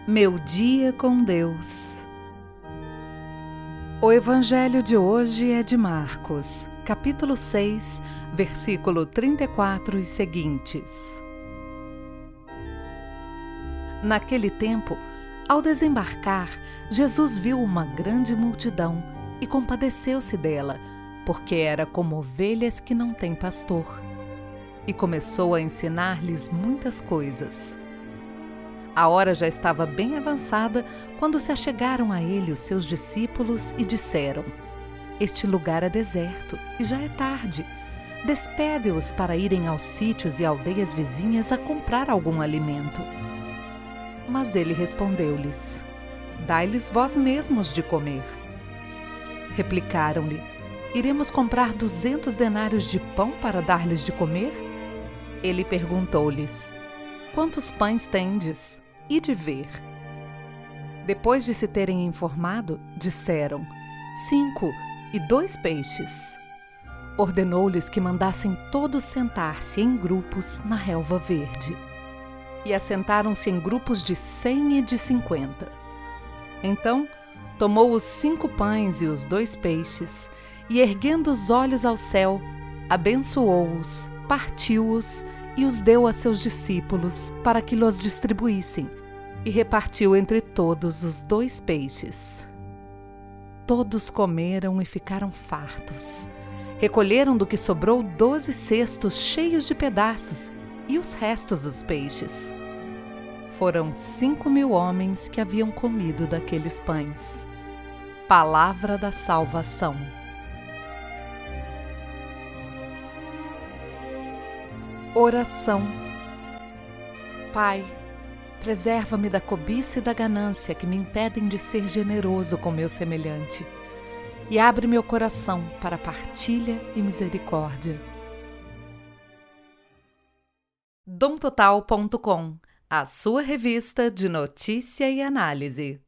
Meu dia com Deus. O evangelho de hoje é de Marcos, capítulo 6, versículo 34 e seguintes. Naquele tempo, ao desembarcar, Jesus viu uma grande multidão e compadeceu-se dela, porque era como ovelhas que não têm pastor. E começou a ensinar-lhes muitas coisas. A hora já estava bem avançada quando se achegaram a ele os seus discípulos e disseram: Este lugar é deserto e já é tarde. Despede-os para irem aos sítios e aldeias vizinhas a comprar algum alimento. Mas ele respondeu-lhes: Dai-lhes vós mesmos de comer. Replicaram-lhe: Iremos comprar 200 denários de pão para dar-lhes de comer? Ele perguntou-lhes: Quantos pães tendes? Ide ver. Depois de se terem informado, disseram: 5 e 2 peixes. Ordenou-lhes que mandassem todos sentar-se em grupos na relva verde. E assentaram-se em grupos de 100 e de 50. Então, tomou os 5 pães e os 2 peixes, e erguendo os olhos ao céu, abençoou-os, partiu-os e os deu a seus discípulos para que los distribuíssem, e repartiu entre todos os 2 peixes. Todos comeram e ficaram fartos. Recolheram do que sobrou 12 cestos cheios de pedaços e os restos dos peixes. Foram 5.000 homens que haviam comido daqueles pães. Palavra da salvação. Oração. Pai, preserva-me da cobiça e da ganância que me impedem de ser generoso com meu semelhante, e abre meu coração para partilha e misericórdia. domtotal.com, a sua revista de notícia e análise.